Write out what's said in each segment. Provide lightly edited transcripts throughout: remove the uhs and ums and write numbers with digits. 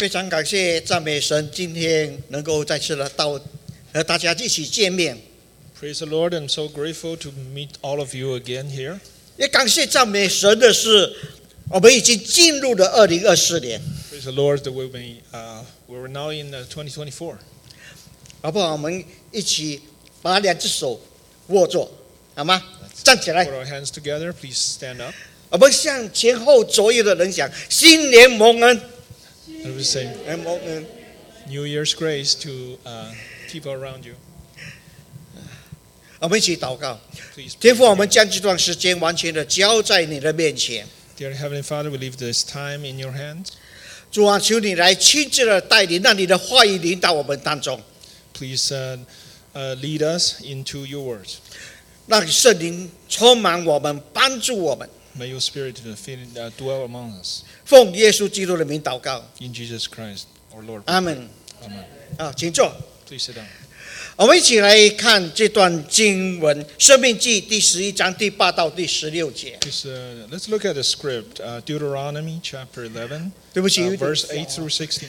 非常感谢赞美神，今天能够再次的到和大家一起见面。 Praise the Lord, I'm so grateful to meet all of you again here. 也感谢赞美神的是，我们已经进入了2024年， Praise the Lord that we're now in 2024. 好不好？我们一起把两只手握住，好吗？站起来， Put our hands together, please stand up. 我们向前后左右的人讲：新年蒙恩， And we say 蒙恩。 New Year's grace to people around you. 我们一起祷告， Please. 天父，我们将这段时间完全的交在你的面前。 Dear Heavenly Father, we leave this time in your hands. 主啊，求你来亲自的带领，让你的话语领导我们当中， Please lead us into your words. 让圣灵充满我们，帮助我们。 May your Spirit dwell among us. 奉耶稣基督的名祷告， In Jesus Christ, our Lord. 阿门。 Amen. 请坐。 Please sit down. 我们一起来看这段经文，《申命记》第11章第8到第16节。 Let's look at the script. Deuteronomy chapter 11, 对不起， verse 8 through 16.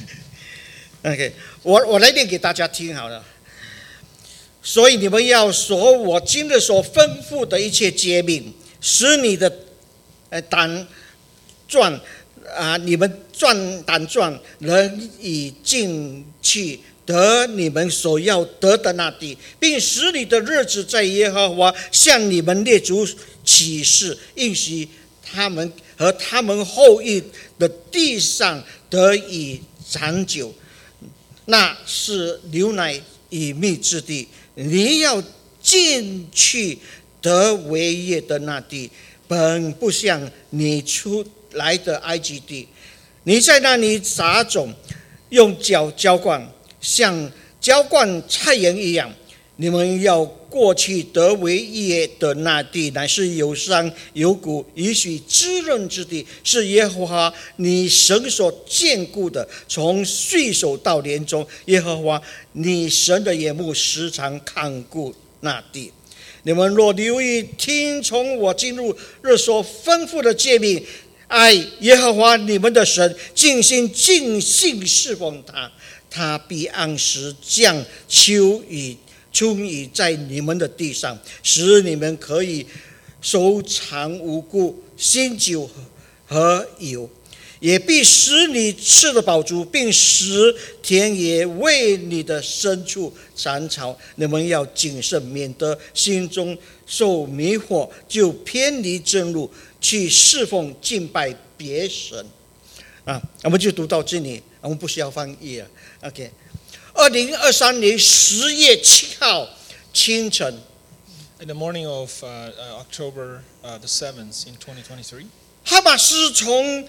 OK， 我来念给大家听好了。所以你们要守我今日所吩咐的一切诫命，使你的胆壮你们胆壮，能以进去得你们所要得的那地，并使你的日子在耶和华向你们列祖起誓，应许他们和他们后裔的地上得以长久。那是牛奶与蜜之地，你要进去得为业的那地，本不像你出来的埃及地。你在那里撒种，用脚浇灌，像浇灌菜园一样。你们要过去得为业的那地，乃是有山有谷，允许滋润之地，是耶和华你神所眷顾的。从岁首到年终，耶和华你神的眼目时常看顾那地。你们若留意听从我今日所吩咐的诫命，爱耶和华你们的神，尽心尽性侍奉他，他必按时降春雨在你们的地上，使你们可以收藏五谷、新酒和油，也必使你吃得饱足，并使田野为你的牲畜长草。你们要谨慎，免得心中受迷惑，就偏离正路，去侍奉敬拜别神。我们就读到这里，我们不需要翻译了。OK。2023年10月7号清晨 In the morning of October the 7th in 2023, 哈马斯从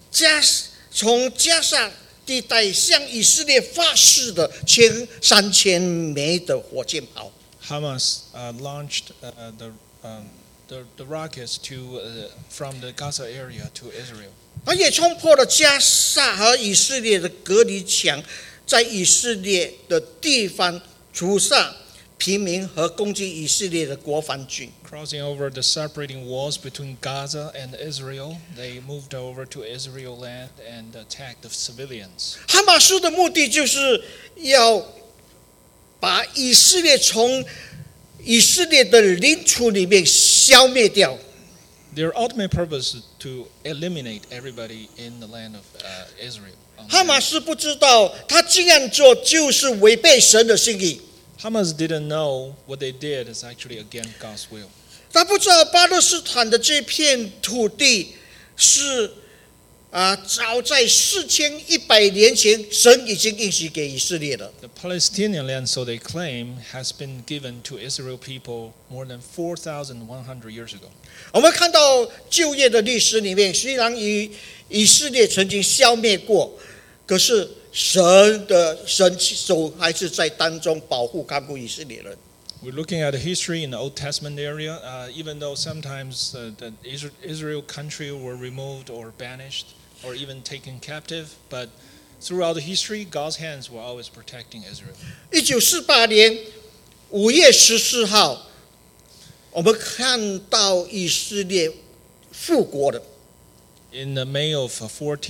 加沙地带向以色列发射的前3000枚的火箭炮， Hamas launched the rockets from the Gaza area to Israel. 它也冲破了加沙和以色列的隔离墙，在以色列的地方屠杀平民和攻击以色列的国防军。 Crossing over the separating walls between Gaza and Israel, they moved over to Israel land and attacked the civilians. 哈马斯的目的就是要把以色列从以色列的领土里面消灭掉。 Their ultimate purpose is to eliminate everybody in the land of Israel. 哈马斯不知道，他这样做就是违背神的心意。 Hamas didn't know what they did is actually against God's will. 他不知道巴勒斯坦的这片土地是早在4100年前，神已经应许给以色列了。 The Palestinian land, so they claim, has been given to Israel people more than 4,100 years ago. 我们看到旧约的历史里面，虽然以色列曾经消灭过，可是神手还是在当中保护看顾以色列人。 We're looking at the history in the Old Testament area, even though sometimes the Israel country were removed or banished or even taken captive, but throughout the history, God's hands were always protecting Israel. 1948年5月14号，我们看到以色列复国了。 In the May of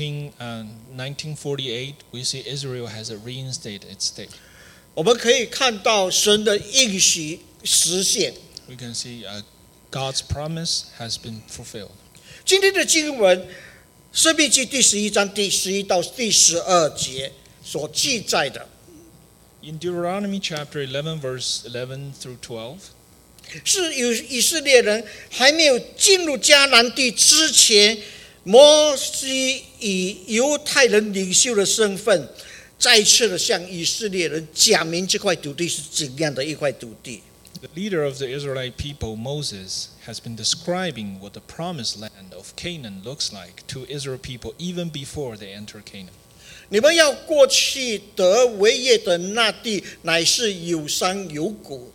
1948, we see Israel has reinstated its state. 我们可以看到神的应许实现。 We can see God's promise has been fulfilled. 今天的经文，申命记第11章第11到第12节所记载的， In Deuteronomy chapter 11, verse 11 through 12, 是以色列人还没有进入迦南地之前，摩西以犹太人领袖的身份，再次的向以色列人讲明这块土地是怎样的一块土地。 the leader of the Israelite people, Moses, has been describing what the promised land of Canaan looks like to Israel people even before they enter Canaan. 你们要过去得为业的那地，乃是有山有谷，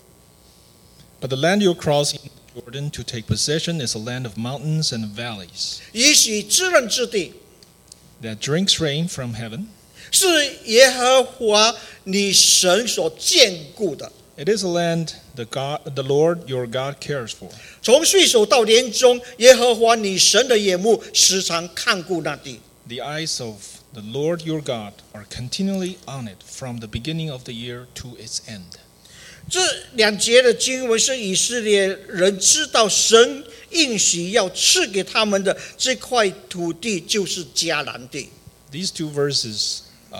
But the land you'll cross in Jordan to take possession is a land of mountains and valleys 以许滋润之地， that drinks rain from heaven. 是耶和华你神所眷顾的。 It is a land the Lord your God cares for. 从岁首到年终，耶和华你神的眼目时常看顾那地。 The eyes of the Lord your God are continually on it from the beginning of the year to its end. 这两节的经文是以色列人知道神应许要赐给他们的这块土地就是迦南地。 These two verses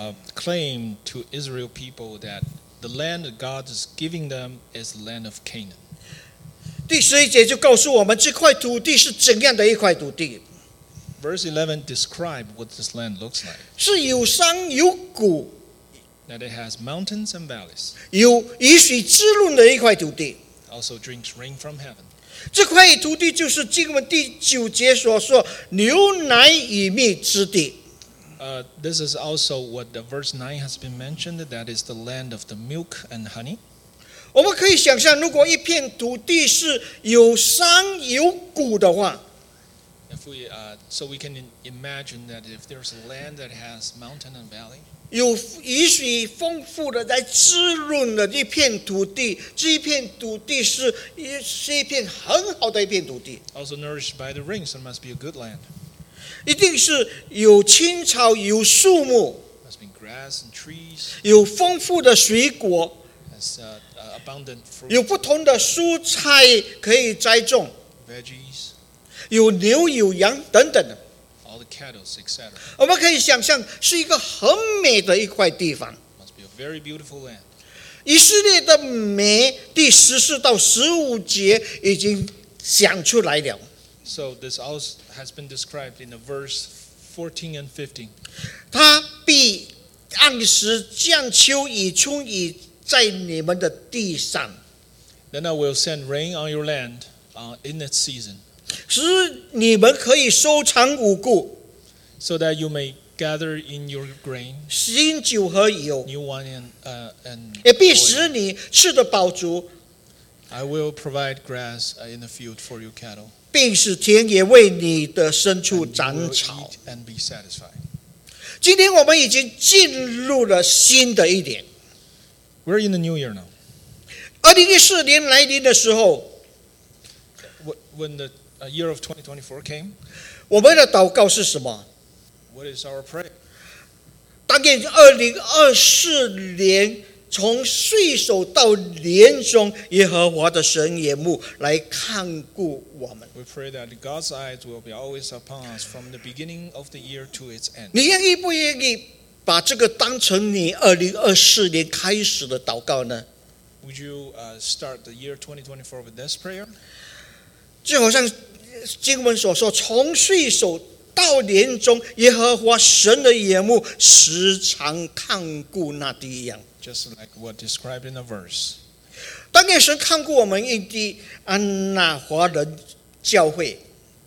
claim to Israel people that the land that God is giving them is the land of Canaan. 第11节就告诉我们这块土地是怎样的一块土地， Verse 11 describe what this land looks like. 是有山有谷， That it has mountains and valleys, 有雨水滋润的一块土地。 also drinks rain from heaven. 这块土地就是经文第9节所说牛奶与蜜之地。 This is also what the verse 9 has been mentioned, that is the land of the milk and honey. 我们可以想象，如果一片土地是有山有谷的话， So we can imagine that if there's a land that has mountain and valley, 有雨水丰富的在滋润的一片土地，这一片土地是一片很好的一片土地， also nourished by the rain, so it must be a good land. 一定是有青草、有树木、 Must be grass and trees, 有丰富的水果、 has abundant fruit, 有不同的蔬菜可以栽种， veggies, 有牛有羊等等的。 all the cattle, etc. 我们可以想象，是一个很美的一块地方。 Must be a very beautiful land. 以色列的美，第14到15节已经讲出来了。 So this also has been described in the verse 14 and 15. 他必按时降秋雨春雨在你们的地上， Then I will send rain on your land in its season, 使你们可以收藏五谷、 so that you may gather in your grain, 新酒和油， new wine and 也必 oil. 使你吃得饱足， I will provide grass in the field for your cattle, 并使田野为你的牲畜 and you 长 will 草。 eat and be satisfied. 今天我们已经进入了新的一年。 We're in the new year now. 2014年来临的时候， When the year of 2024 came, 我们的祷告是什么？ what is our prayer? 但愿2024年从岁首到年终，耶和华的神眼目来看顾我们。 We pray that God's eyes will be always upon us from the beginning of the year to its end. 你愿意不愿意把这个当成你2024年开始的祷告呢？ Would you start the year 2024 with this prayer? 就好像经文所说，从岁首到年终，耶和华神的眼目时常看顾那地一样。 Just like what described in the verse. 当愿神看顾我们印地安纳华人教会，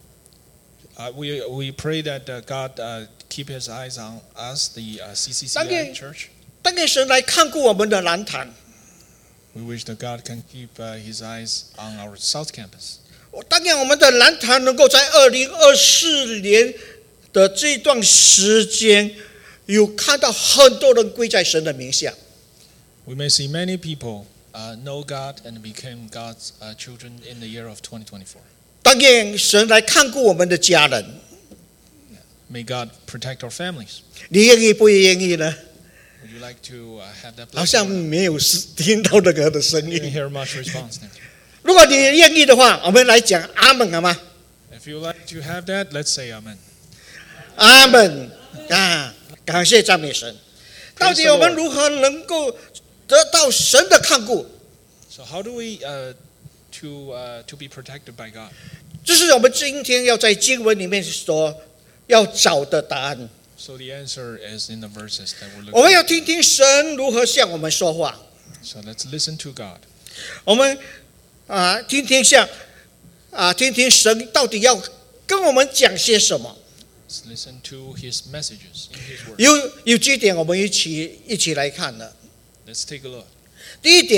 We pray that God keep His eyes on us, the Thank CCCI you. Church. 当愿神来看顾我们的南坛。 We wish that God can keep His eyes on our South Campus. 当愿我们的南坛能够在2024年的这段时间，有看到很多人归在神的名下。 We may see many people know God and become God's children in the year of 2024. 当愿神来看顾我们的家人， May God protect our families. 你愿意不愿意呢？ Would you like to have that 好像 blessing? 没有听到那个的声 I didn't 音。 hear much response there. 如果你愿意的话，我们来讲阿门好吗？ If you like to have that, let's say amen. 阿门啊！感谢赞美神。到底我们如何能够得到神的看顾？ So how do we to be protected by God? 这是我们今天要在经文里面所要找的答案。 So the answer is in the verses that we're 我们 looking 要 at. 听听神如何向我们说话。 So let's listen to God. 我们听听神到底要跟我们讲些什么。 Let's listen to His messages in His word. 有几点我们一起来看的。 Let's take a look. 第一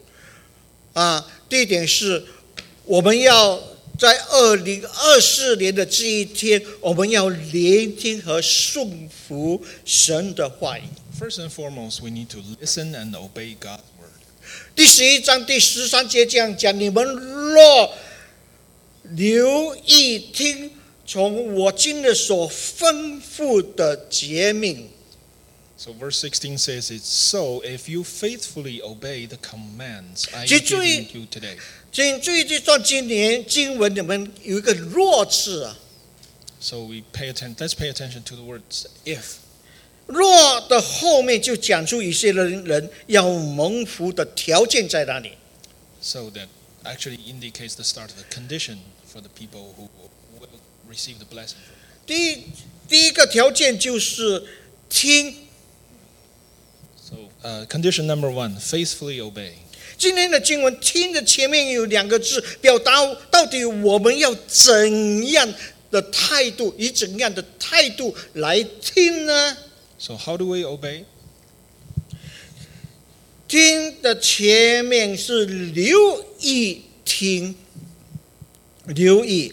点是我们要在2024年的这一天，我们要聆听和顺服神的话语。 First and foremost, we need to listen and obey God's word. 第11章第13节这样讲：你们若留意听从我今日所吩咐的诫命。 So verse 16 says it's so if you faithfully obey the commands I am 请注意 giving you today. 请注意这段经文里面有一个若字啊， So let's pay attention to the words if. 若的后面就讲出一些人要蒙福的条件在哪里。 So that actually indicates the start of the condition for the people who will receive the blessing. 第一个条件就是听。 So condition number 1, faithfully obey. 今天的经文听的前面有2个字，表达到底我们要怎样的态度，以怎样的态度来听呢？ So how do we obey? 听的前面是留意听，留意。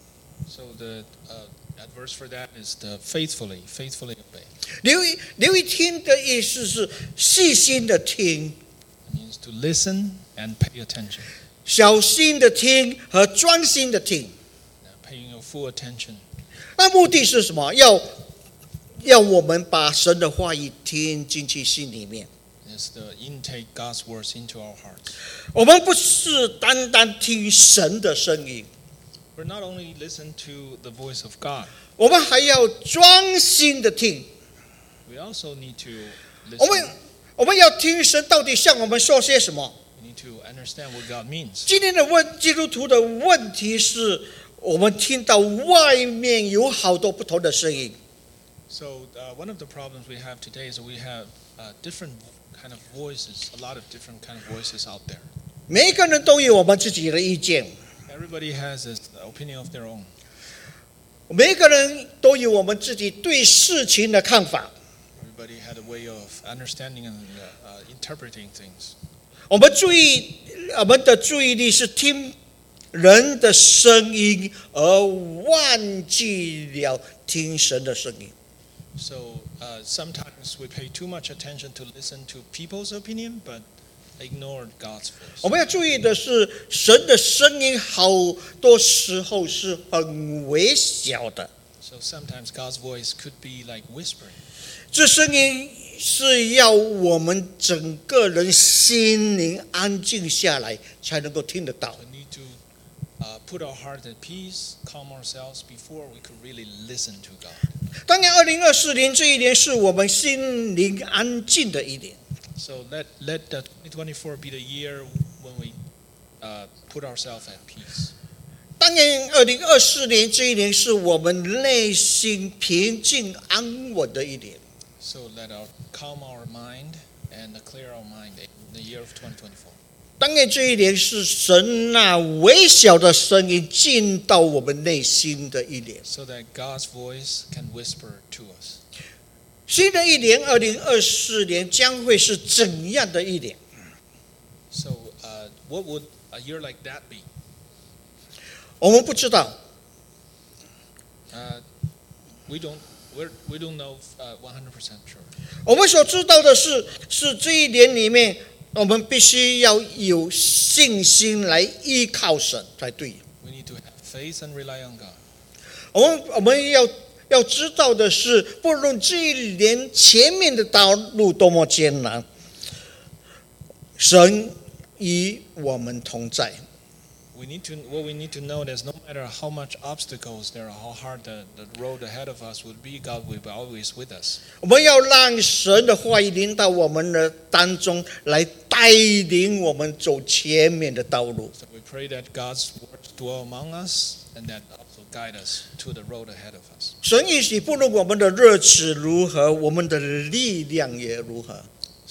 So the adverse for that is the faithfully obey. 留意听的意思是细心的听， It means to listen and pay attention. 小心的听和专心的听。 Paying your full attention. 那目的是什么？要我们把神的话语听进去心里面。 Is the intake God's words into our hearts. 我们不是单单听神的声音， We're not only listen to the voice of God, 我们还要专心的听。 we also need to 我 listen. 们我们要听神到底向我们说些什么。 We need to understand what God means. 今天的基督徒的问题是，我们听到外面有好多不同的声音。 So one of the problems we have today is that we have different kind of voices, a lot of different kind of voices out there. 每一个人都有我们自己的意见， Everybody has an opinion of their own. 每一个人都有我们自己对事情的看法。 Everybody had a way of understanding and interpreting things. 我们的注意力是听人的声音，而忘记了听神的声音。 So sometimes we pay too much attention to listen to people's opinion, but ignored God's 我 voice. 们要注意的是，神的声音好多时候是很微小的， So sometimes God's voice could be like whispering. 这声音是要我们整个人心灵安静下来，才能够听得到。 We need to put our heart at peace, calm ourselves before we could really listen to God. 当然，2024年这一年是我们心灵安静的一年。 So let 2024 be the year when we put ourselves at peace. 当然，2024年这一年是我们内心平静安稳的一年。 So let our calm our mind and clear our mind in the year of 2024. 当然，这一年是神那微小的声音进到我们内心的一年。 So that God's voice can whisper to us. 新的一年，2024年将会是怎样的一年？ So what would a year like that be? 我们不知道。 We don't know 100% sure. 我们所知道的是这一年里面，我们必须要有信心来依靠神才对。 We need to have faith and rely on God. 我们要要知道的是，不论这一年前面的道路多么艰难，神与我们同在。 What we need to know is no matter how much obstacles there are, how hard the road ahead of us would be, God will be always with us. 我们要让神的话语临到我们的当中，来带领我们走前面的道路。 So we pray that God's words dwell among us and that also guide us to the road ahead of us. 神允许，不论我们的日子如何，我们的力量也如何。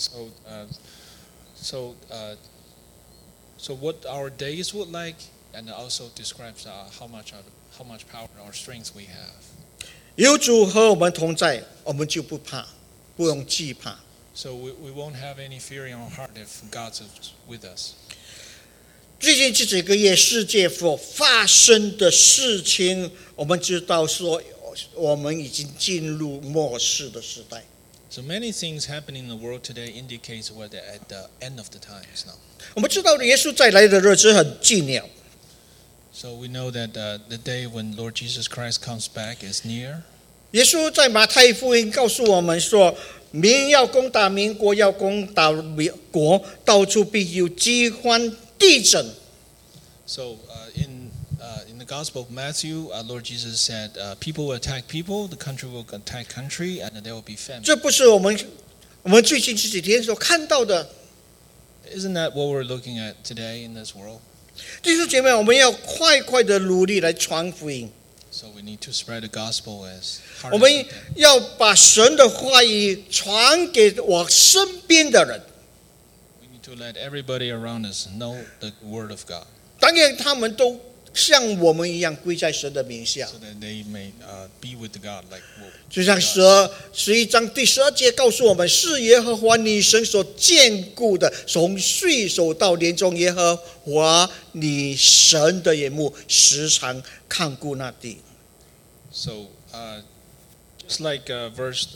So what our days would like, and also describes how much power or strength we have. 有主和我们同在，我们就不怕，不用惧怕。 So we won't have any fear in our heart if God's with us. 最近这几个月世界所发生的事情，我们知道说，我们已经进入末世的时代。 So many things happening in the world today indicates we're at the end of the times now. 我们知道耶稣再来的日子很近了。 So we know that the day when Lord Jesus Christ comes back is near. 耶稣在马太福音告诉我们说，民要攻打民，国要攻打国，到处必有饥荒、地震。 So in the Gospel of Matthew, Lord Jesus said, people will attack people, the country will attack country, and there will be famine. 这不是我们最近这几天所看到的。 Isn't that what we're looking at today in this world? 弟兄姐妹，我们要快的努力来传福音。 So we need to spread the gospel as hard 我 as 们 we can. 要把神的话语传给我身边的人， We need to let everybody around us know the word of God, 当然他们都像我们一样归在神的名下。 so that they may be with God like 就像11章第12节告诉我们，是耶和华你神所眷顾的，从岁首到年终，耶和华你神的眼目时常看顾那地。 So just like verse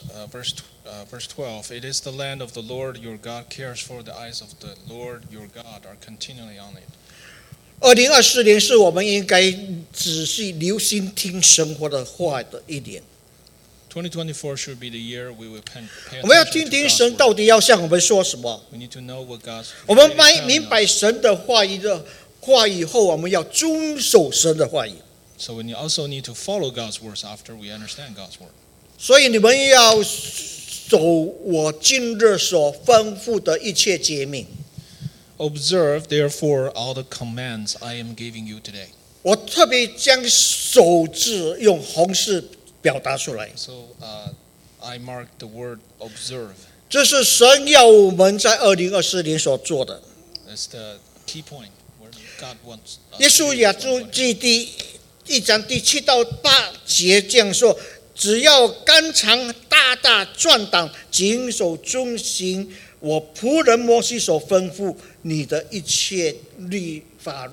12, it is the land of the Lord your God cares for. The eyes of the Lord your God are continually on it. 2024年是我们应该仔细留心听神活的话的一年。 2024 should be the year we will pay 我们要 attention 听 to 听 God's 神 word. 到底要向我们说什么。 We need to know what God's 我们 really telling 明白 us. 神的话语后，我们要遵守神的话语。 So we also need to follow God's words after we understand God's word. 所以你们要守我今日所吩咐的一切诫命。 Observe, therefore, all the commands I am giving you today. 我特别将守字用红字表达出来， So I mark the word observe. 这是神要我们在2024年所做的。 That's the key point where God wants us 耶 to 稣 do 亚 in 记第1章第7到8节这样说：只要肝肠大大壮胆，谨守遵行我仆人摩西所吩咐你的一切律法。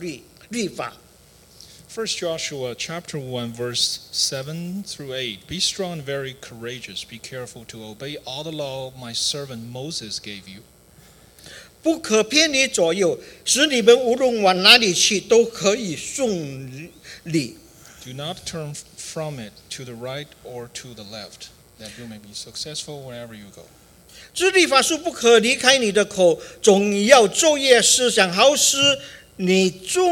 1 Joshua chapter 1 verse 7 through 8. Be strong and very courageous. Be careful to obey all the law my servant Moses gave you. 不可偏离左右，使你们无论往哪里去都可以顺利。 Do not turn from it to the right or to the left, that you may be successful wherever you go. 这律法书不可离开你的口，总要昼夜思想，好使你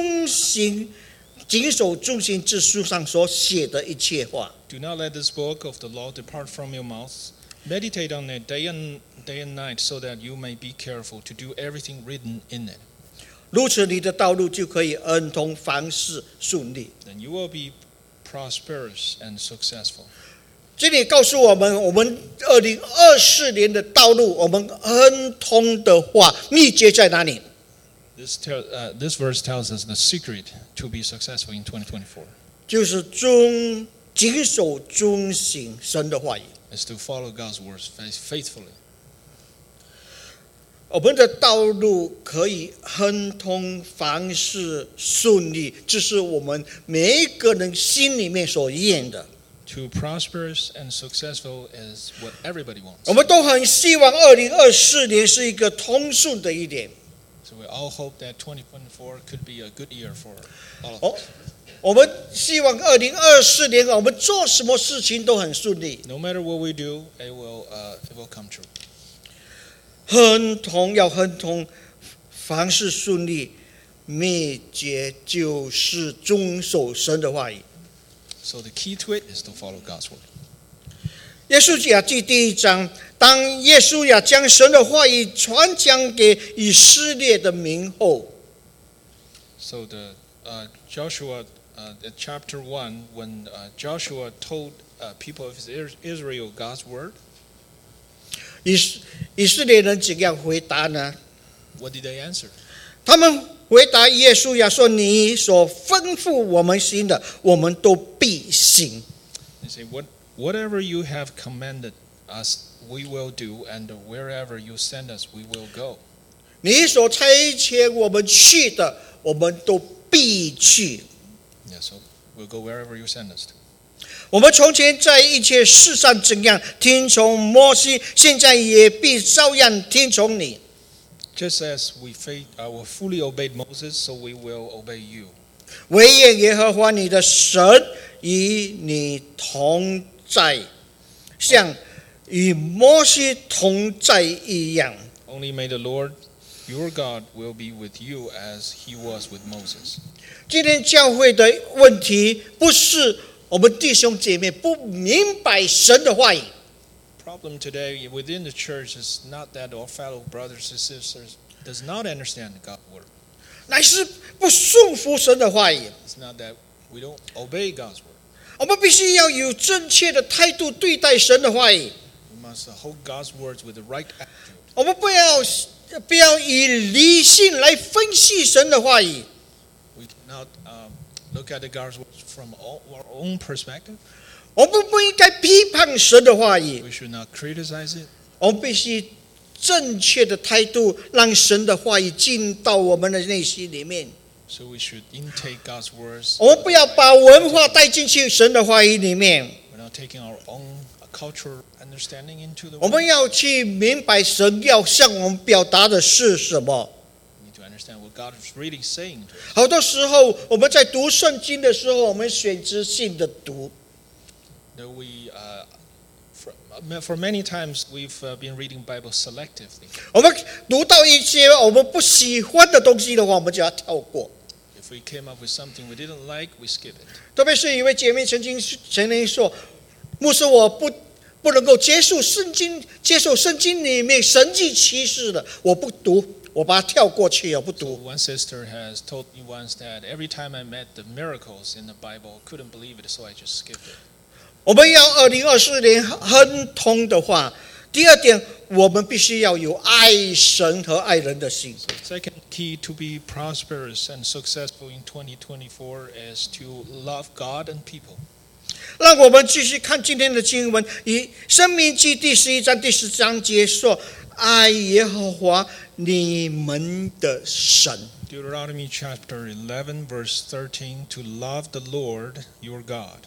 谨守遵行这书上所写的一切话。 Do not let this book of the law depart from your mouth. Meditate on it day and night, so that you may be careful to do everything written in it. 如此，你的道路就可以恩通，凡事顺利。 Then you will be prosperous and successful. 这里告诉我们2024年的道路，我们恩通的话，秘诀在哪里？ This verse tells us the secret to be successful in 2024 就是谨守遵行神的话语。 is to follow God's words faithfully. 我们的道路可以亨通，凡事顺利，这是我们每一个人心里面所愿的。 To prosperous and successful is what everybody 我 wants. 们都很希望2024年是一个通顺的一年。 So we all hope that 2024 could be a good year for all of 哦 us. 我们希望2024年我们做什么事情都很顺利。 No matter what we do, it will come true. 亨通，凡事顺利，秘诀就是遵守神的话语。 So the key to it is to follow God's word. 耶稣亚记第1章，当耶稣亚将神的话语传讲给以色列的民后， So the Joshua, chapter 1, when Joshua told people of Israel God's word, 以色列人怎样回答呢？ what did they answer? 他们回答耶稣亚说：“你所吩咐我们行的，我们都必行。” They say, whatever you have commanded us, we will do, and wherever you send us, we will go. 你所差遣我们去的，我们都必去。 Yeah, so we'll go wherever you send us to. 我们从前在一切事上怎样听从摩西，现在也必照样听从你。 Just as we fully obeyed Moses, so we will obey you. 惟愿耶和华你的神与你同在，像与摩西同在一样。 Only may the Lord, your God, will be with you as he was with Moses. 今天教会的问题不是我们弟兄姐妹不明白神的话语， Problem today within the church is not that our fellow brothers and sisters does not understand God's word. 乃是不顺服神的话语。 It's not that we don't obey God's word. 我们必须要有正确的态度对待神的话语。 We must hold God's words with the right attitude. 我们不要以理性来分析神的话语。 We do not look at the God's words from our own perspective. 我们不应该批判神的话语， We should not criticize it. 我们必须正确的态度，让神的话语进到我们的内心里面。 So we should intake God's words. 我们不要把文化带进去神的话语里面。 We're not taking our own cultural understanding into the 我 word. 们要去明白神要向我们表达的是什么。 We need to understand what God is really saying to us. 好多时候我们在读圣经的时候，我们选择性的读。 That for many times we've been reading Bible selectively. 我们读到一些我们不喜欢的东西的话，我们就要跳过。 If we came up with something we didn't like, we skip it. 特别是一位姐妹曾经说：“牧师，我不能够接受圣经里面神迹奇事的，我不读，我把它跳过去，我不 So 读。 one sister has told me once that every time I met the miracles in the Bible, I couldn't believe it, so I just skipped it. 我们要2024年亨通的话，第二点，我们必须要有爱神和爱人的心。 Second key to be prosperous and successful in 2024 is to love God and people. 让我们继续看今天的经文，以申命记第11章第10章节说：“爱耶和华你们的神。” Deuteronomy chapter 11, verse 13, to love the Lord your God.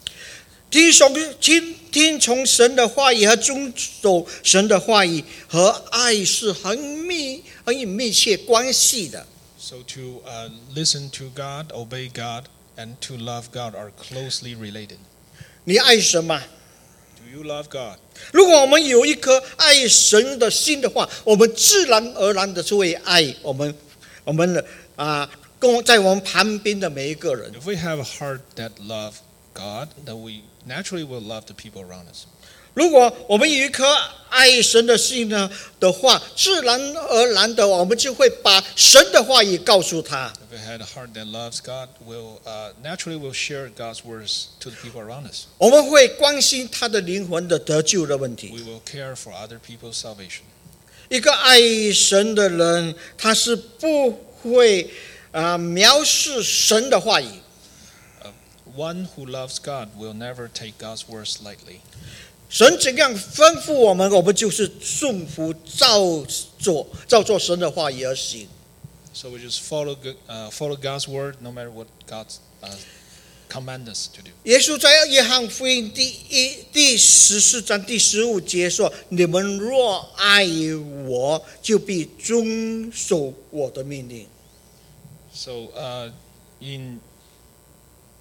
听从神的话语和遵守神的话语和爱是很密切关系的。 So to listen to God, obey God, and to love God are closely related. 你爱神吗？ Do you love God? 如果我们有一颗爱神的心的话，我们自然而然的就会爱我们的在我们旁边的每一个人。 If we have a heart that love God, then we naturally will love the people around us. 如果我们有一颗爱神的心呢的话，自然而然的我们就会把神的话语告诉他。 If we had a heart that loves God, we'll naturally will share God's words to the people around us. 我们会关心他的灵魂的得救的问题。 We will care for other people's salvation. 一个爱神的人，他是不会藐视神的话语。 One who loves God will never take God's words lightly. 神怎样吩咐我们，我们就是顺服照做神的话语而行。 So we just follow God's word no matter what God command us to do. 耶稣在约翰福音第14章第15节说：“你们若爱我，就必遵守我的命令。” So in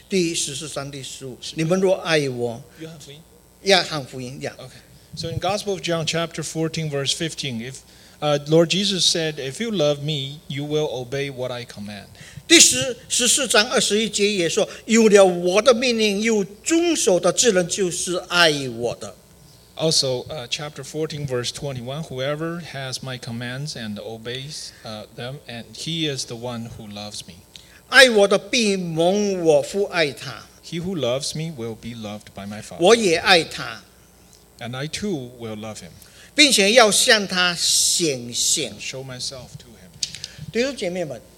第14章第15，你们若爱我，约翰福音呀。 Okay. So in Gospel of John, chapter 14, verse 15, if Lord Jesus said, "If you love me, you will obey what I command." 第14章21节也说，有了我的命令又遵守的之人，就是爱我的。 Also, chapter 14, verse 21, whoever has my commands and obeys them, and he is the one who loves me. 爱我的必蒙我父爱他， He who loves me will be loved by my Father, 我也爱他， and I too will love him, 并且要向他显现。 show myself to him. 弟兄姐妹们，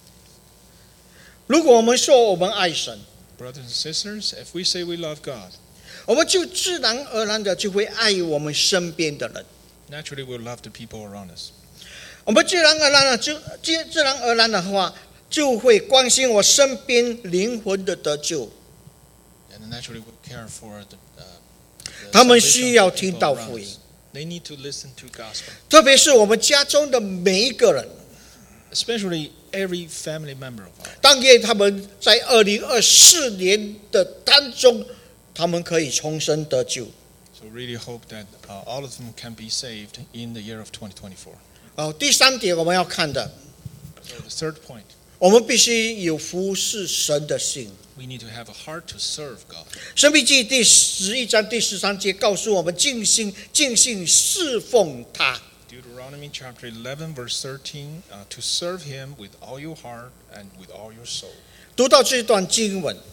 如果我们说我们爱神， Brothers and sisters, if we say we love God, 我们就自然而然的就会爱我们身边的人， naturally we'll love the people around us. 我们自然而然的话，就会关心我身边灵魂的得救。 And naturally we'll care for the 他们 salvation 需要 of the 听 people 到 around 福音， us. They need to listen to gospel, 特别是我们家中的每一个人。 especially every family member of ours. 但愿他们在2024年的当中，他们可以重生得救。 So really hope that all of them can be saved in the year of 2024. 第三点我们要看的， So the third point, 我们必须有服侍神的心。 we need to have a heart to serve God. 申命记第11章第13节告诉我们，尽心侍奉他。 Deuteronomy chapter 11, verse 13, to serve him with all your heart and with all your soul. 读到这段经文，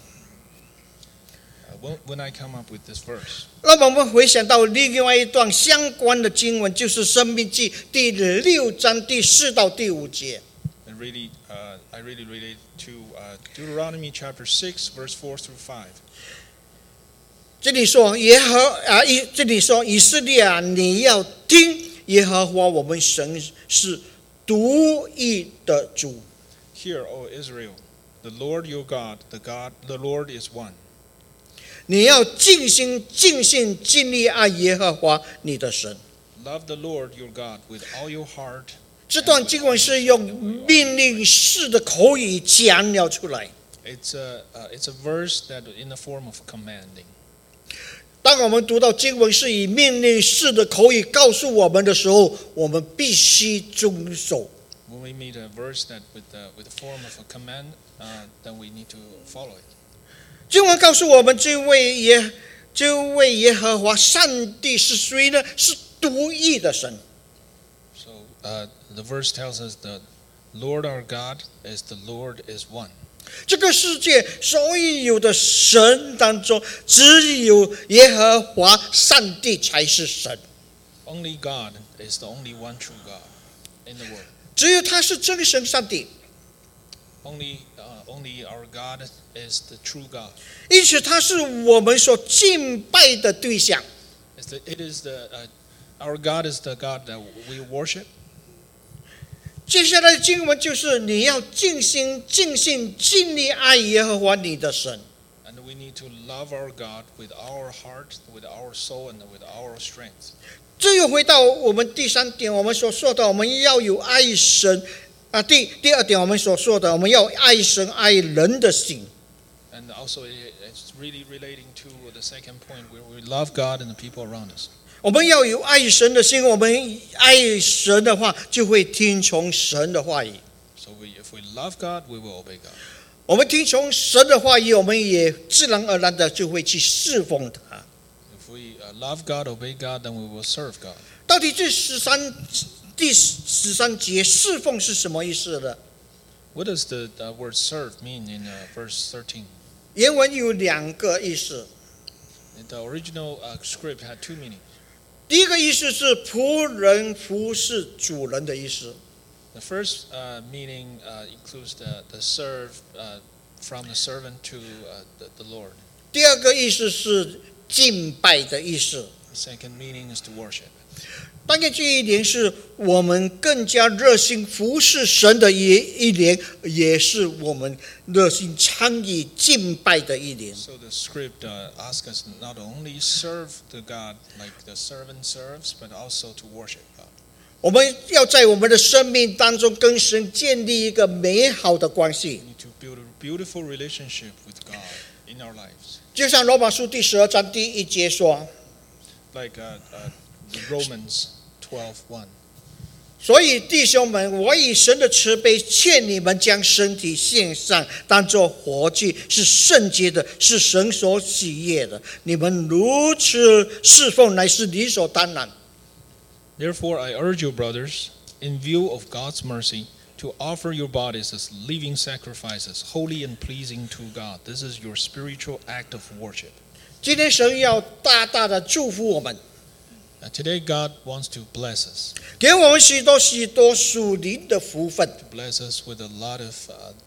When I come up with this verse, 那么我们回想到另外一段相关的经文，就是申命记第6章第4到第5节。 and really, I really relate to Deuteronomy chapter 6, verse 4 through 5. 这里说这里说以色列啊，你要听耶和华我们神是独一的主。 Hear, O Israel, the Lord your God, the Lord is one. 你要尽心尽性尽力爱耶和华你的神。 Love the Lord your God with all your heart. 这段经文是用命令式的口语讲了出来。 It's a verse that in the form of commanding. 当我们读到经文是以命令式的口语告诉我们的时候，我们必须遵守。 When we meet a verse that with the form of a command, then we need to follow it. 经文告诉我们，这位耶和华上帝是谁呢？是独一的神。 So the verse tells us the Lord our God is the Lord is one. 这个世界所有的神当中，只有耶和华上帝才是神， Only God is the only one true God in the world. 只有他是真神上帝。 Only our God is the true God. 因此，他是我们所敬拜的对象。 Our God is the God that we worship. 接下来的经文就是你要尽心尽性尽力爱耶和华你的神。 And we need to love our God with our heart, with our soul, and with our strength. 这又回到我们第三点，我们所说的，我们要有爱神第二点，我们所说的，我们要爱神爱人的心。 And also, it's really relating to the second point, where we love God and the people around us. 我们要有爱神的心，我们爱神的话，就会听从神的话语。 So if we love God, we will obey God. 我们听从神的话语，我们也自然而然的就会去侍奉他。 If we love God, obey God, then we will serve God. 到底第13节侍奉是什么意思呢？ What does the word serve mean in verse 13? 原文有2个意思。 The original script had two meanings. 第一个意思是仆人服侍主人的意思。 The first meaning includes the serve from the servant to the Lord. 第二个意思是敬拜的意思。 The second meaning is to worship. 当然，这一年是我们更加热心服侍神的一年，也是我们热心参与敬拜的一年。 So the script asks us not only serve the God like the servant serves, but also to worship God. 我们要在我们的生命当中跟神建立一个美好的关系。 We need to build a beautiful relationship with God. in our lives. 就像罗马书第12章第1节说， Like Romans 12:1. 所以弟兄们，我以神的慈悲劝你们将身体献上，当作活祭，是圣洁的，是神所喜悦的。你们如此侍奉，乃是理所当然。 Therefore, I urge you, brothers, in view of God's mercy, to offer your bodies as living sacrifices, holy and pleasing to God. This is your spiritual act of worship. 今天神要大大的祝福我们， Today, God wants to bless us, 给我们许多许多属灵的福分。 bless us with a lot of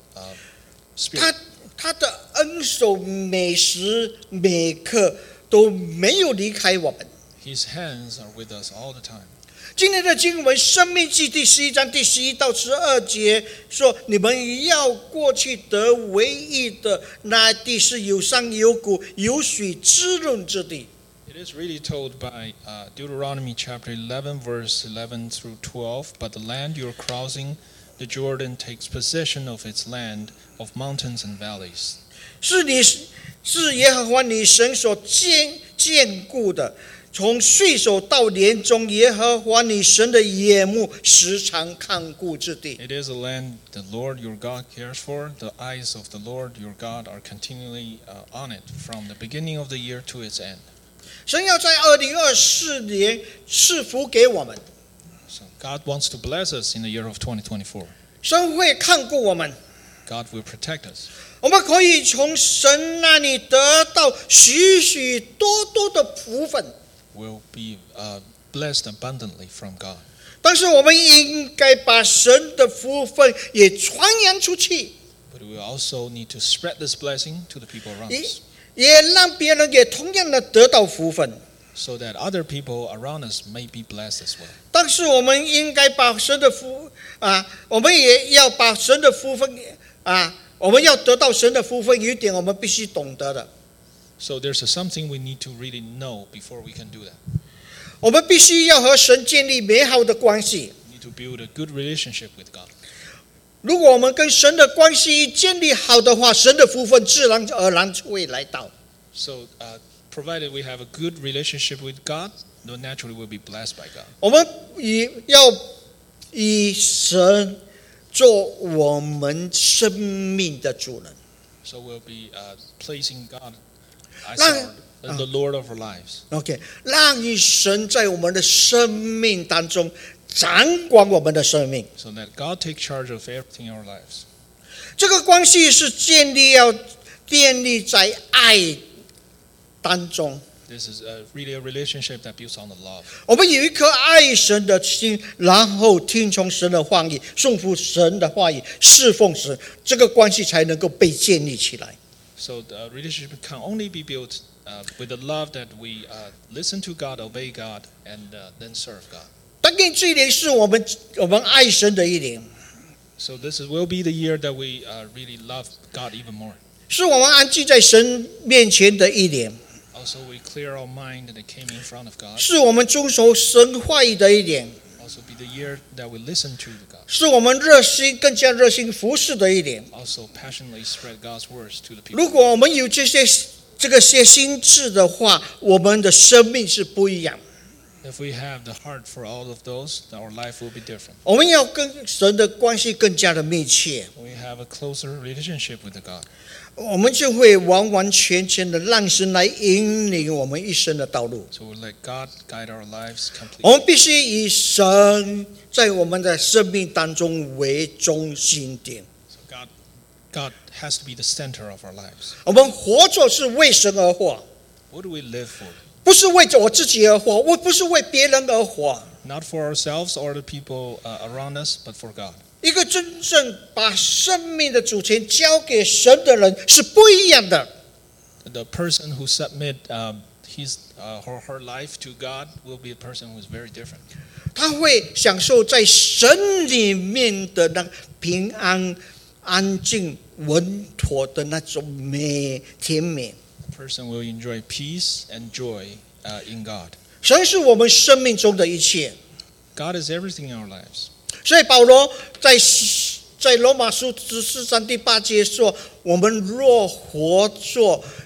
spirit. 他的恩手每时每刻都没有离开我们。 His hands are with us all the time. 今天的经文《申命记》第11章第11到12节说：“你们要过去得为业的那地是有山有谷、有水滋润之地。” It is really told by Deuteronomy chapter 11, verse 11 through 12. But the land you're crossing, the Jordan, takes possession of its land of mountains and valleys. 是耶和华你神所眷顾的，从岁首到年终，耶和华你神的眼目时常看顾之地。 It is a land the Lord your God cares for. The eyes of the Lord your God are continually on it from the beginning of the year to its end. 神要在2024年赐福给我们， So God wants to bless us in the year of 2024. 神会看顾我们， God will protect us. 我们可以从神那里得到许许多多的福分。 Will be blessed abundantly from God. 但是我们应该把神的福分也传扬出去， But we also need to spread this blessing to the people around us, 也让别人也同样的得到福分。 so that other people around us may be blessed as well. 但是我们应该把神的福我们也要把神的福分我们要得到神的福分，有一点我们必须懂得的， So there's something we need to really know before we can do that. 我们必须要和神建立美好的关系。 We need to build a good relationship with God. 如果我们跟神的关系建立好的话，神的福分自然而然会来到。 So provided we have a good relationship with God, then naturally we'll be blessed by God. 我们要以神做我们生命的主人。 So we'll be placing God as Now- the Lord of our lives. OK， 让神在我们的生命当中掌管我们的生命。 So that God takes charge of everything in our lives. 这个关系是建立在爱当中。 This is really a relationship that builds on the love. 我们有一颗爱神的心，然后听从神的话语，顺服神的话语，侍奉神，这个关系才能够被建立起来。 So the relationship can only be built with the love that we listen to God, obey God, and then serve God. 但愿这一年是我们爱神的一年， So this will be the year that we really love God even more. 是我们安静在神面前的一年， Also, we clear our mind and came in front of God. 是我们遵守神话语的一年， Also, be the year that we listen to God. 是我们更加热心服侍的一年。 Also, passionately spread God's words to the 如 people. 果我们有这些心智的话，我们的生命是不一样。 If we have the heart for all of those, our life will be different. 我们要跟神的关系更加的密切， We have a closer relationship with the God. 我们就会完完全全的让神来引领我们一生的道路。 So we let God guide our lives 我 completely. 们必须以神在我们的生命当中为中心点。 So God has to be the center of our lives. 我们活着是为神而活， What do we live for? 不是为着我自己而活，我不是为别人而活。 Not for ourselves or the people around us, but for God. 一个真正把生命的主权交给神的人是不一样的。 The person who submit his or her life to God will be a person who is very different. 他会享受在神里面的那平安、安静、稳妥的那种甜美。 The person will enjoy peace and joy in God. 神是我们生命中的一切。 God is everything in our lives. 所以保罗在罗马书14章第8节说：“我们若活作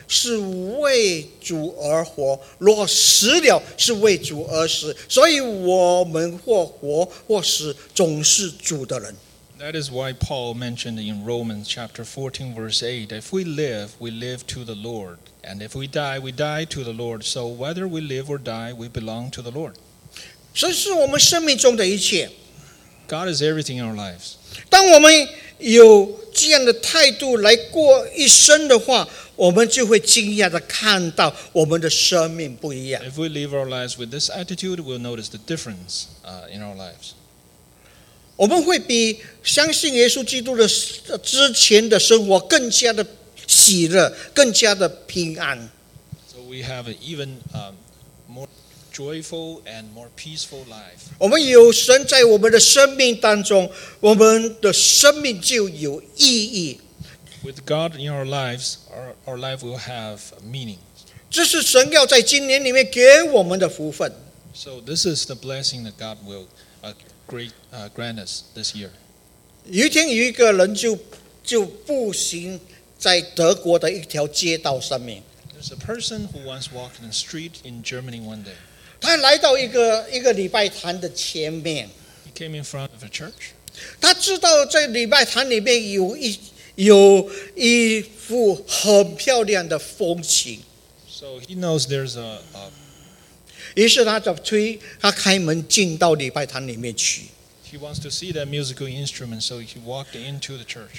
是为主而活，若死了是为主而死，所以我们或活或死，总是主的人。 That is why Paul mentioned in Romans chapter 14 verse 8, if we live to the Lord, and if we die to the Lord. So whether we live or die, we belong to the Lord. 这是我们生命中的一切。 God is everything in our lives. 当我们有这样的态度来过一生的话，我们就会惊讶的看到我们的生命不一样。 If we live our lives with this attitude, we'll notice the difference in our lives. 我们会比相信耶稣基督的之前的生活更加的喜乐，更加的平安。 So we have an even more joyful and more peaceful life. 我们有神在我们的生命当中，我们的生命就有意义。 With God in our lives, our life will have meaning. 这是神要在今年里面给我们的福分。 So this is the blessing that God will grant us this year. 有一天有一个人就步行在德国的一条街道上面， There's a person who once walked in the street in Germany one day. 他来到一个礼拜堂的前面， He came in front of a church. 他知道在礼拜堂里面有一幅很漂亮的风景， So he knows there's a 于是他开门进到礼拜堂里面去。 he wants to see that musical instrument, so he walked into the church.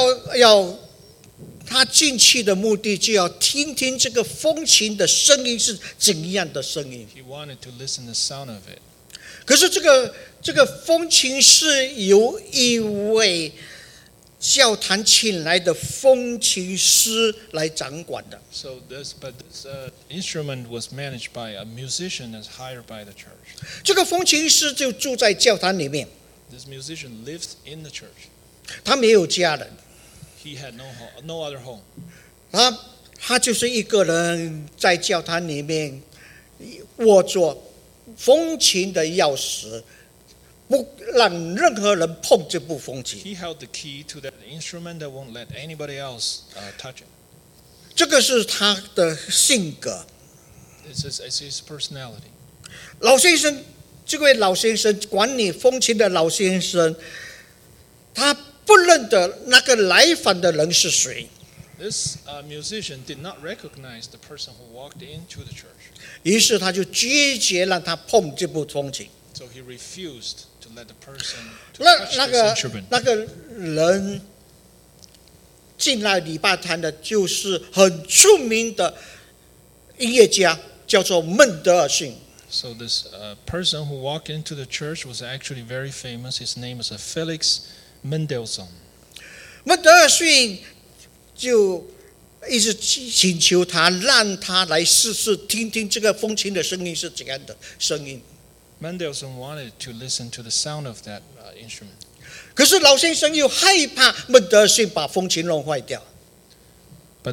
他进去的目的就要听听这个风琴的声音是怎样的声音。 He wanted to listen to the sound of it. 可是这个风琴是由一位教堂请来的风琴师来掌管的。 So this instrument was managed by a musician that's hired by the church. 这个风琴师就住在教堂里面， This musician lived in the church. 他没有家人， He had no other home. 他就是一个人在教堂里面握着风琴的钥匙，不让任何人碰这部风琴。 He held the key to that instrument that won't let anybody else touch it. 这个是他的性格。 It's his personality. 老先生，这位老先生管理风琴的老先生，他不认得那个来访的人是谁， This musician did not recognize the person who walked into the church. 于是他就拒绝让他碰这部风琴。 So he refused to let the person to 那 touch 那 this 个 instrument. 那个人进来礼拜堂的，就是很出名的音乐家，叫做孟德尔逊。 So this person who walked into the church was actually very famous. His name is Felix Mendelssohn. 孟德尔逊就一直请求他，让他来试试听听这个风琴的声音是怎样的声音。 Mendelssohn wanted to listen to the sound of that instrument. 可是老先生又害怕孟德尔逊把风琴弄坏掉， But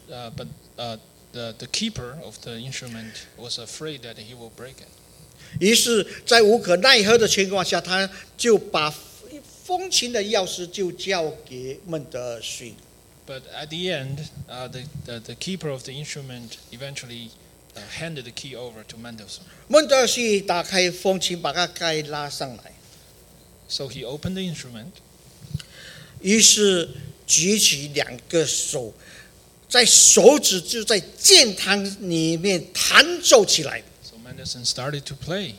the keeper of the instrument was afraid that he will break it. 于是，在无可奈何的情况下，他就把风琴的钥匙就交给孟德尔逊。 But at the end, the keeper of the instrument eventually handed the key over to Mendelssohn. 孟德尔逊打开风琴，把它盖拉上来， So he opened the instrument. 于是举起两个手，在手指就在键盘里面弹奏起来。 So Mendelssohn started to play.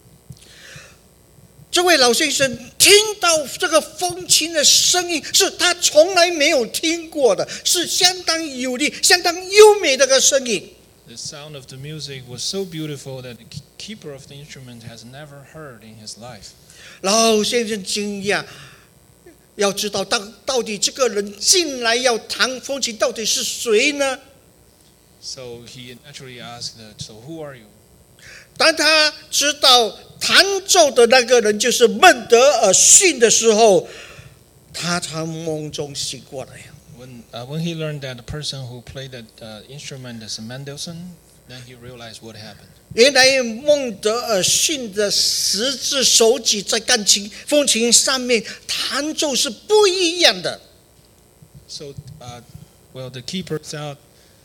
这位老先生听到这个风琴的声音，是他从来没有听过的，是相当有力、相当优美的一个声音。 The sound of the music was so beautiful that the keeper of the instrument has never heard in his life. 老先生惊讶，要知道到底这个人进来要弹风琴，到底是谁呢？ So he naturally asked, so who are you? 当他知道弹奏的那个人就是孟德尔逊的时候，他从梦中醒过来。 When he learned that the person who played that instrument is Mendelssohn, then he realized what happened. 原来孟德尔逊的10只手指在风琴上面弹奏是不一样的。 So, the keeper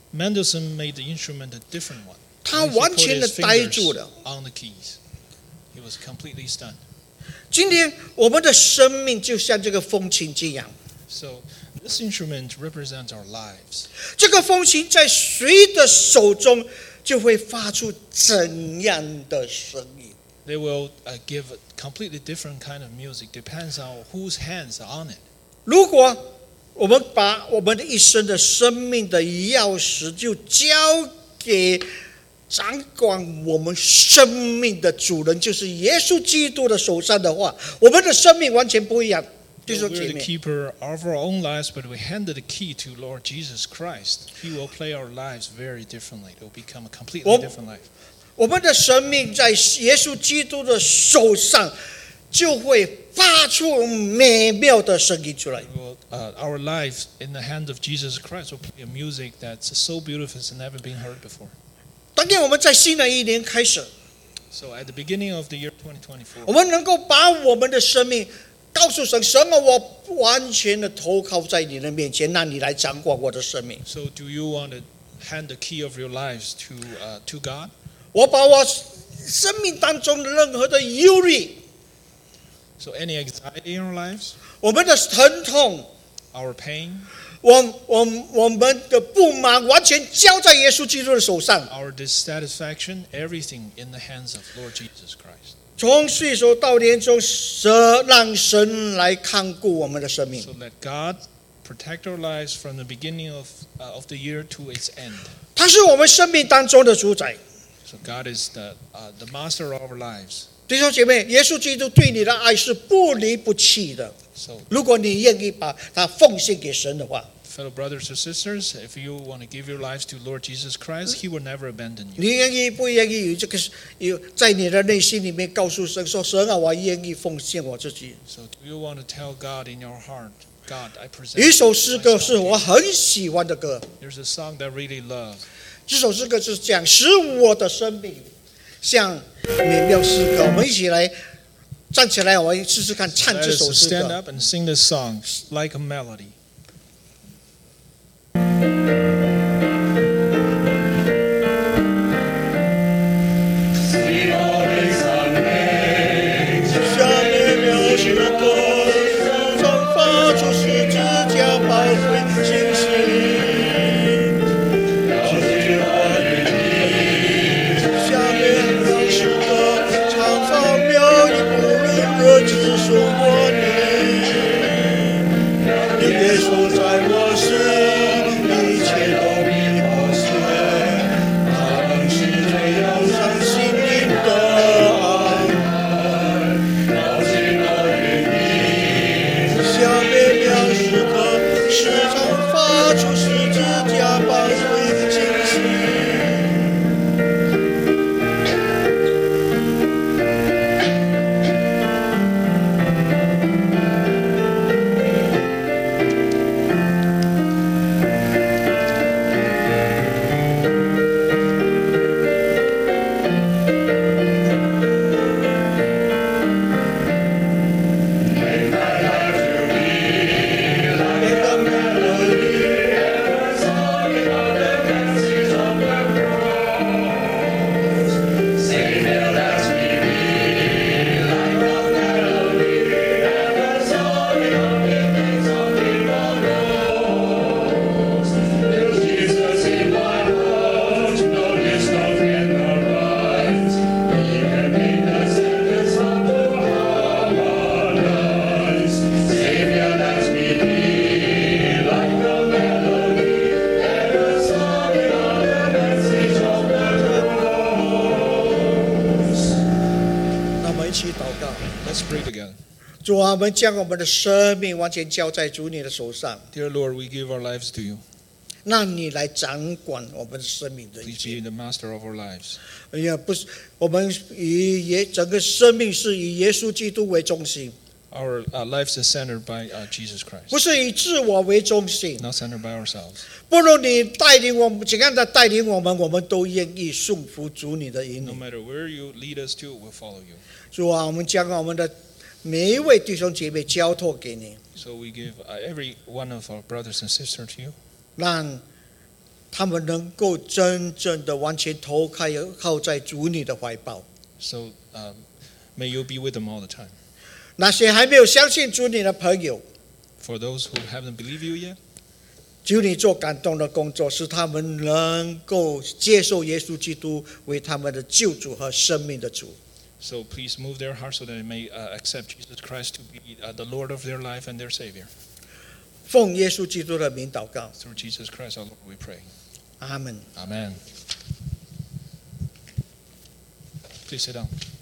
Mendelssohn made the instrument a different one. 他 He 完 put 全的 his 呆 fingers 住了。 on the keys. He was completely stunned. 今天我们的生命就像这个风琴这样， So this instrument represents our lives. 这个风琴在谁的手中，就会发出怎样的声音。 They will give a completely different kind of music. Depends on whose hands are on it. 如果我们把我们的一生的生命的钥匙就交给掌管我们生命的主人，就是耶稣基督的手上的话，我们的生命完全不一样。弟 So 兄 we're 姐 the 妹， keeper of our own lives, but we handed the key to Lord Jesus Christ. He will play our lives very differently. It will become a completely different life. 我们的生命在耶稣基督的手上，就会发出美妙的声音出来。 Our lives in the hand of Jesus Christ will play a music that's so beautiful it's never been heard before. 当天我们在新的一年开始， So at the beginning of the year 我 2024, 们能够把我们的生命告诉神，神啊，我完全的投靠在你的面前，让你来掌管我的生命。 so do you want to hand the key of your lives to God? 我把我生命当中的任何的忧虑， So any anxiety in our lives, 我们的疼痛， our pain, 我们的不满，完全交在耶稣基督的手上。 our dissatisfaction, everything in the hands of Lord Jesus Christ. 从岁首到年终，让神来看顾我们的生命。 So let God protect our lives from the beginning of the year to its end. 他是我们生命当中的主宰。 So God is the master of our lives. 弟兄姐妹，耶稣基督对你的爱是不离不弃的。 So 如果你愿意把它奉献给神的话， fellow brothers and sisters, if you want to give your lives to Lord Jesus Christ, He will never abandon you. 你愿意不愿意有在你的内心里面告诉神说：“神啊，我愿意奉献我自己。 So do you want to tell God in your heart, God, I ” present 有一首诗歌是 myself 我 to you. 很喜欢的歌， There's a song that I really love. 这首诗歌就是讲使我的生命像美妙诗歌。我们一起来站起来，我们试试看唱 Let 这 us 首诗 stand 歌。 up and sing this song like a melody. 像美妙诗歌，时常发出十字架宝贵信息。像美妙诗歌，常常妙意不论热指送我你。你别说在我时，一切都必破碎。他们是最要伤心灵的爱。像美妙诗歌，时常发出十字架宝贵信息。那我们一起祷告。 Let's pray together. 主啊，我们将我们的生命完全交在主你的手上， Dear Lord, we give our lives to you. 让你来掌管我们生命的一 Please 切 be。the master of our lives. 哎呀，不是，我们整个生命是以耶稣基督为中心， Our lives are centered by Jesus Christ, 不是以自我为中心。 not centered by ourselves. 不论你带领我们怎样的带领我们，我们都愿意顺服主你的引 No 领。 matter where you lead us to, we'll follow you. 主啊，我们将我们的每一位弟兄姐妹交托给你， So we give every one of our brothers and sisters to you. 让他们能够真正的完全投靠在主你的怀抱。 So may you be with them all the time. 那些还没有相信主你的朋友， For those who haven't believed you yet, 求你做感动的工作，使他们能够接受耶稣基督为他们的救主和生命的主。 so please move their hearts so that they may accept Jesus Christ to be the Lord of their life and their Savior. 奉耶稣基督的名祷告， Through Jesus Christ our Lord we pray. 阿门。 Amen. Please sit down.